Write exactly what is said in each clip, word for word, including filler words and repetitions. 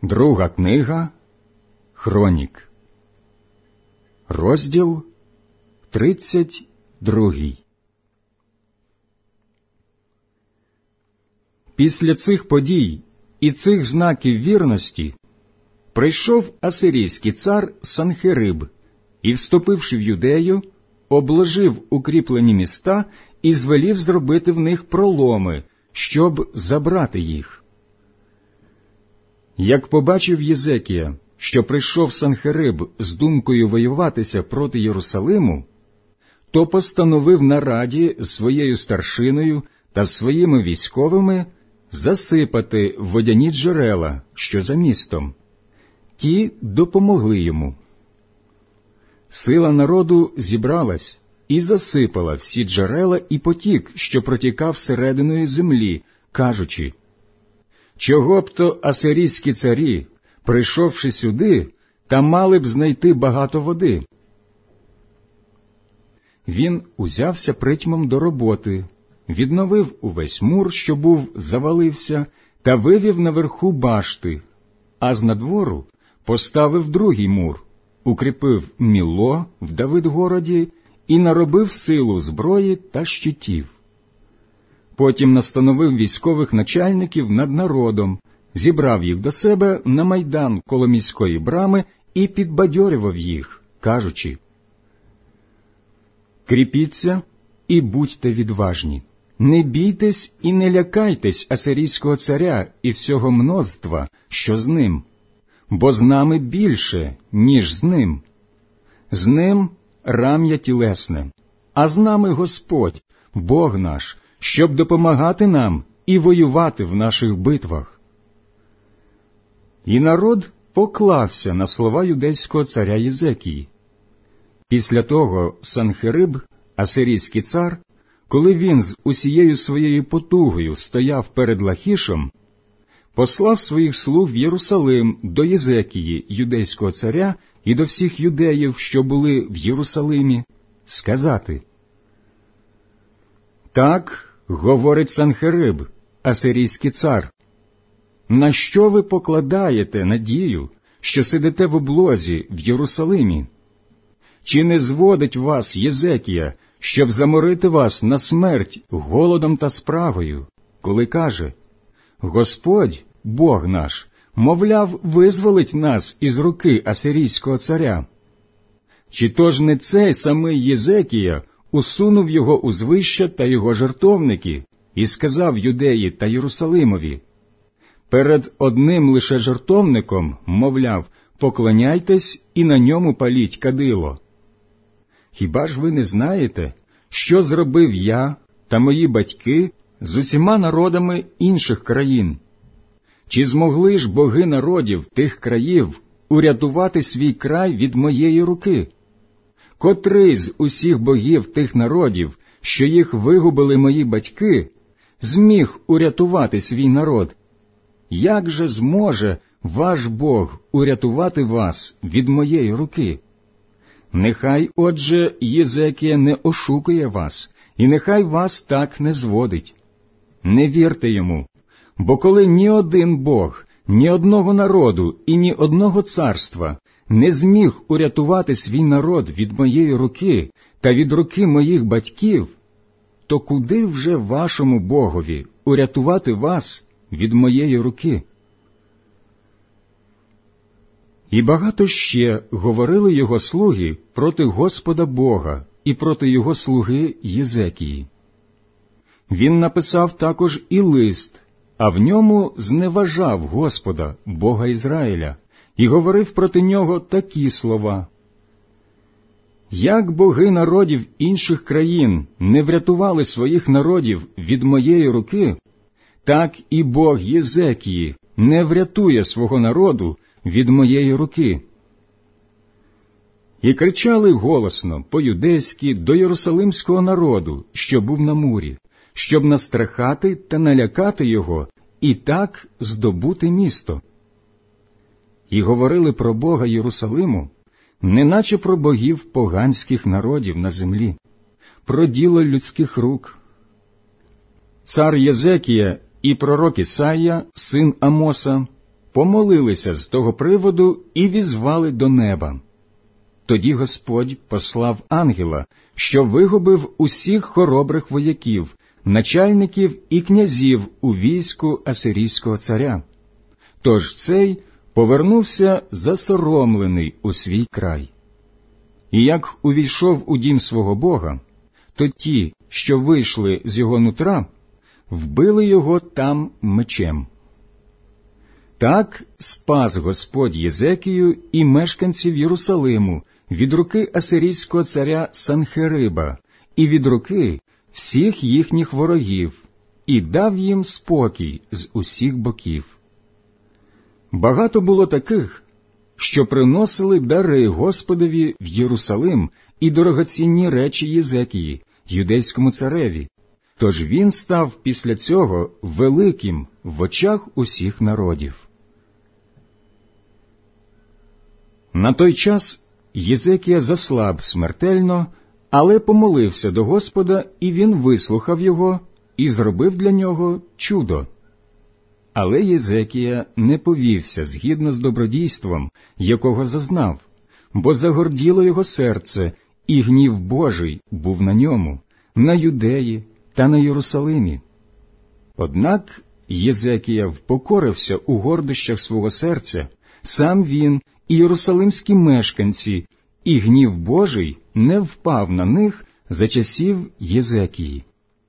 Друга книга Хронік, розділ тридцять другий. Після цих подій і цих знаків вірності прийшов асирійський цар Санхериб і, вступивши в Юдею, обложив укріплені міста і звелів зробити в них проломи, щоб забрати їх. Як побачив Єзекія, що прийшов Санхериб з думкою воюватися проти Єрусалиму, то постановив на раді своєю старшиною та своїми військовими засипати водяні джерела, що за містом. Ті допомогли йому. Сила народу зібралась і засипала всі джерела і потік, що протікав серединою землі, кажучи: «Чого б то асирійські царі, прийшовши сюди, та мали б знайти багато води?» Він узявся притьмом до роботи, відновив увесь мур, що був завалився, та вивів наверху башти, а знадвору поставив другий мур, укріпив Мілло в Давидгороді і наробив силу зброї та щитів. Потім настановив військових начальників над народом, зібрав їх до себе на майдан коло міської брами і підбадьорював їх, кажучи: «Кріпіться і будьте відважні, не бійтесь і не лякайтесь асирійського царя і всього множства, що з ним, бо з нами більше, ніж з ним. З ним рам'я тілесне, а з нами Господь, Бог наш, щоб допомагати нам і воювати в наших битвах». І народ поклався на слова юдейського царя Єзекії. Після того Санхериб, асирійський цар, коли він з усією своєю потугою стояв перед Лахішем, послав своїх слуг в Єрусалим до Єзекії, юдейського царя, і до всіх юдеїв, що були в Єрусалимі, сказати: «Так говорить Санхериб, асирійський цар, на що ви покладаєте надію, що сидите в облозі в Єрусалимі? Чи не зводить вас Єзекія, щоб заморити вас на смерть голодом та справою, коли каже: Господь, Бог наш, мовляв, визволить нас із руки асирійського царя? Чи то ж не цей самий Єзекія усунув його узвища та його жертовники і сказав Юдеї та Єрусалимові: перед одним лише жертовником, мовляв, поклоняйтесь і на ньому паліть кадило? Хіба ж ви не знаєте, що зробив я та мої батьки з усіма народами інших країн? Чи змогли ж боги народів тих країв урятувати свій край від моєї руки? Котрий з усіх богів тих народів, що їх вигубили мої батьки, зміг урятувати свій народ? Як же зможе ваш Бог урятувати вас від моєї руки? Нехай, отже, Єзекія не ошукує вас, і нехай вас так не зводить. Не вірте йому, бо коли ні один Бог, ні одного народу і ні одного царства не зміг урятувати свій народ від моєї руки та від руки моїх батьків, то куди вже вашому Богові урятувати вас від моєї руки?» І багато ще говорили його слуги проти Господа Бога і проти його слуги Єзекії. Він написав також і лист, а в ньому зневажав Господа, Бога Ізраїля, і говорив проти нього такі слова: «Як боги народів інших країн не врятували своїх народів від моєї руки, так і Бог Єзекії не врятує свого народу від моєї руки». І кричали голосно по-юдейськи до єрусалимського народу, що був на мурі, щоб настрахати та налякати його і так здобути місто. І говорили про Бога Єрусалиму, неначе про богів поганських народів на землі, про діло людських рук. Цар Єзекія і пророк Ісая, син Амоса, помолилися з того приводу і візвали до неба. Тоді Господь послав ангела, що вигубив усіх хоробрих вояків, начальників і князів у війську асирійського царя. Тож цей повернувся засоромлений у свій край. І як увійшов у дім свого Бога, то ті, що вийшли з його нутра, вбили його там мечем. Так спас Господь Єзекію і мешканців Єрусалиму від руки асирійського царя Санхериба і від руки всіх їхніх ворогів, і дав їм спокій з усіх боків. Багато було таких, що приносили дари Господові в Єрусалим і дорогоцінні речі Єзекії, юдейському цареві, тож він став після цього великим в очах усіх народів. На той час Єзекія заслаб смертельно, але помолився до Господа, і він вислухав його і зробив для нього чудо. Але Єзекія не повівся згідно з добродійством, якого зазнав, бо загорділо його серце, і гнів Божий був на ньому, на Юдеї та на Єрусалимі. Однак Єзекія впокорився у гордощах свого серця, сам він і єрусалимські мешканці, і гнів Божий не впав на них за часів Єзекії.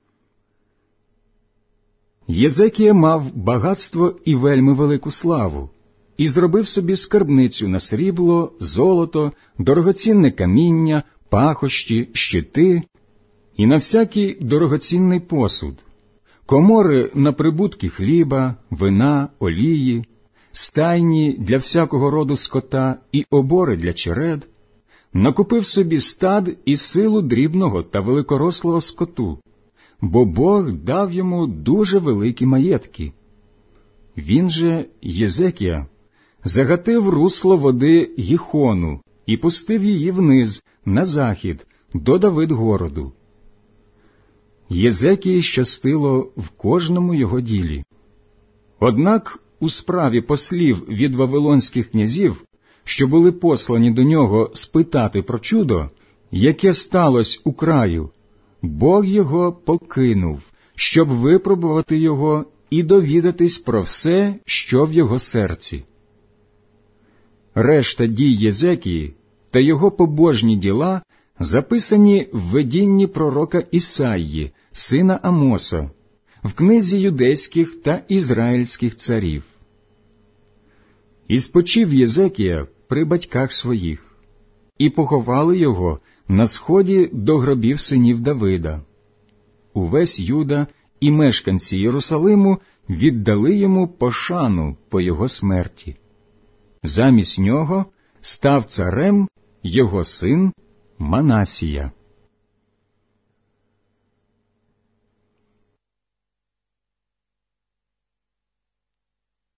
Єзекія мав багатство і вельми велику славу, і зробив собі скарбницю на срібло, золото, дорогоцінне каміння, пахощі, щити і на всякий дорогоцінний посуд, комори на прибутки хліба, вина, олії, стайні для всякого роду скота і обори для черед, накупив собі стад і силу дрібного та великорослого скоту, бо Бог дав йому дуже великі маєтки. Він же, Єзекія, загатив русло води Гіхону і пустив її вниз, на захід, до Давидгороду. Єзекії щастило в кожному його ділі. Однак у справі послів від вавилонських князів, що були послані до нього спитати про чудо, яке сталося у краю, Бог його покинув, щоб випробувати його і довідатись про все, що в його серці. Решта дій Єзекії та його побожні діла записані в видінні пророка Ісаї, сина Амоса, в книзі юдейських та ізраїльських царів. І спочив Єзекія при батьках своїх, і поховали його на сході до гробів синів Давида. Увесь Юда і мешканці Єрусалиму віддали йому пошану по його смерті. Замість нього став царем його син Манасія.